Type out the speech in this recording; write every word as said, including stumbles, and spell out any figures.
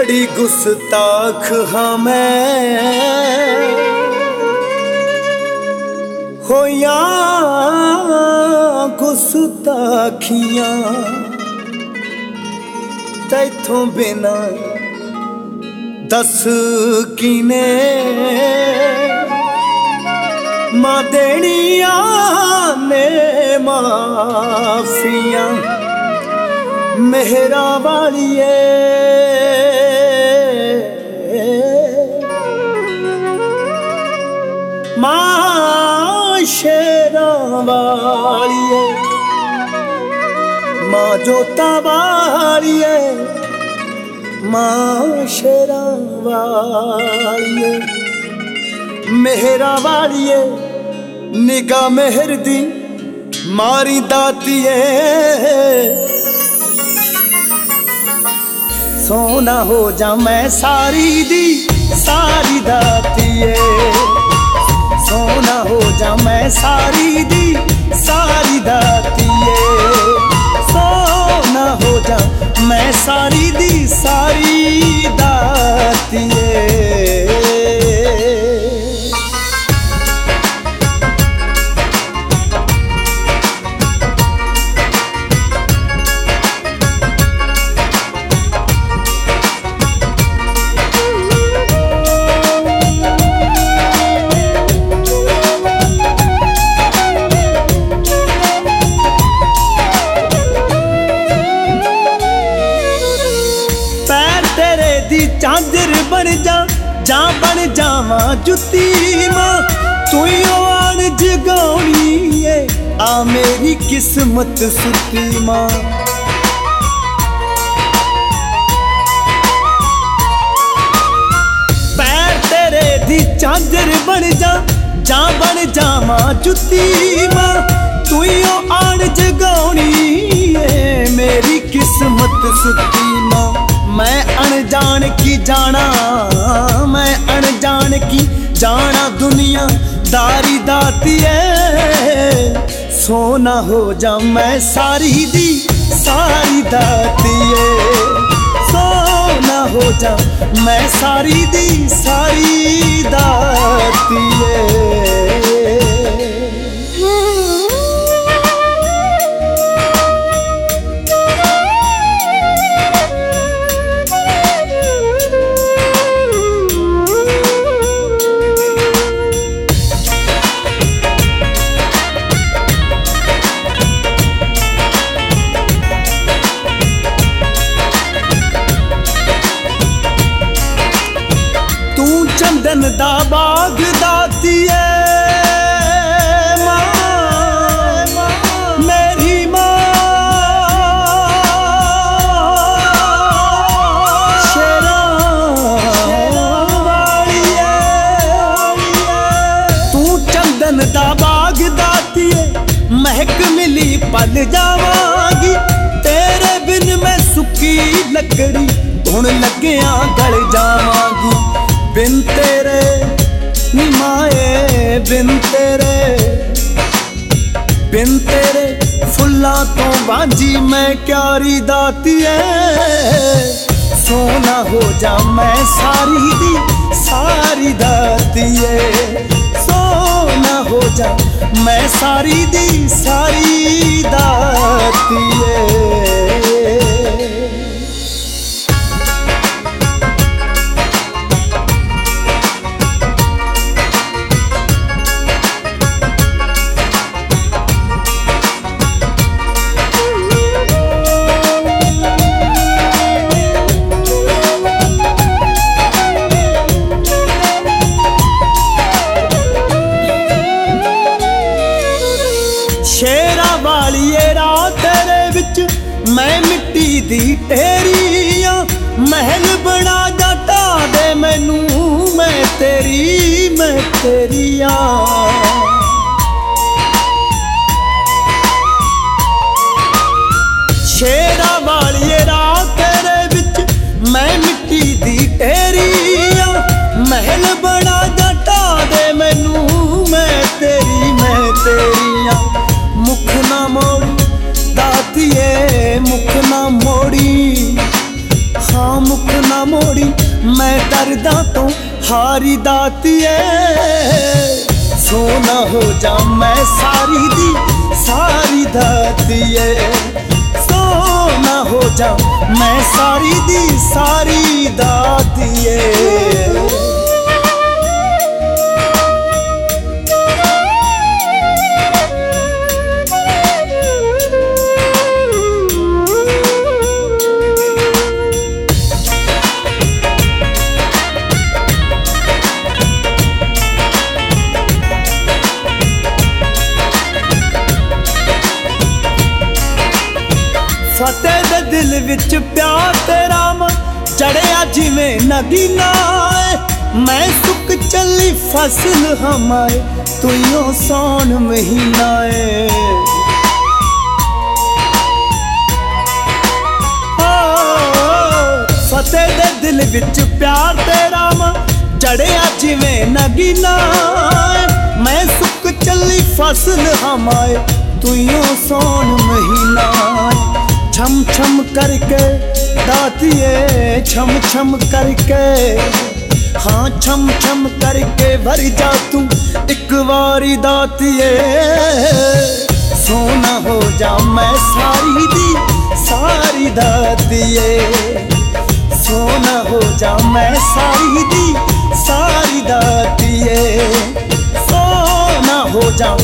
बड़ी गुस्ताख हाँ मैं होया गुस्ताखियां तैथों बिना दस किने मां देनिया ने माफियां मेहरा वालिए मां शेरा वालिए मां जोता वालिए मां शेरा वालिए मेहरा वालिए निगाह मेहर दी मारी दातिए सोना हो जा मैं सारी दी सारी दातिए सोना हो जा मैं सारी दी सारी दातिए सोना हो जा मैं सारी दी सारी दातिए चांदर बन जा जा बन जावा जुती मां तू आन जगाउनी है आ मेरी किस्मत सुती मां पैर तेरे दी चांदर बन जा जा बन जावा जुती मां तू आन जगाउनी है मेरी किस्मत सुती मां मैं अनजान की जाना मैं अनजान की जाना दुनिया दारी दाती है सोना हो जा मैं सारी दी सारी दाती है सोना हो जा मैं सारी दी सारी दाती है चंदन दा बाग दातिए मां मेरी मां शेरा वालिए तू चंदन दा बाग दातिए महक मिली पल जावांगी तेरे बिन मैं सुखी लकड़ी हुण लग्गियां गल जावांगी बिन तेरे निमाए बिन तेरे बिन तेरे फुल्लां तो बांझी मैं क्यारी दाती है सोना हो जा मैं सारी दी सारी दाती है सोना हो जा मैं सारी दी सारी दाती है शेरा वालिए रात तेरे विच मैं मिट्टी दी ढेरियां महल बना जाटा दे मैनू मैं तेरी मैं तेरिया शेरा वालिए रात तेरे विच मैं मिट्टी दी ढेरियां महल बना जाटा दे मैनू मैं तेरी मैं तेरिया मुख ना मोड़ी दातिए मुख ना मोड़ी हाँ मुख ना मोड़ी मैं दर्दां तो हारी दातिए सोना हो जा मैं सारी दी सारी दातिए सोना हो जा मैं सारी दी सारी दातिए फतेह दे दिल विच प्यार तेरा मां चढ़िया जिवें नगीना मैं सुक चली फसल हमाए तुइयों सौन महीना फतेह दे दिल विच प्यार तेरा मां चढ़िया जिवें नगीना मैं सुक चली फसल हमाए तुइयों सौन महीना छम छम करके दातिए छम छम करके हाँ छम छम करके भर जा तू एक बारी दातिए सोना हो जा मैं सारी दी सारी दातिए सोना हो जा मैं सारी दी सारी दातिए सोना हो जा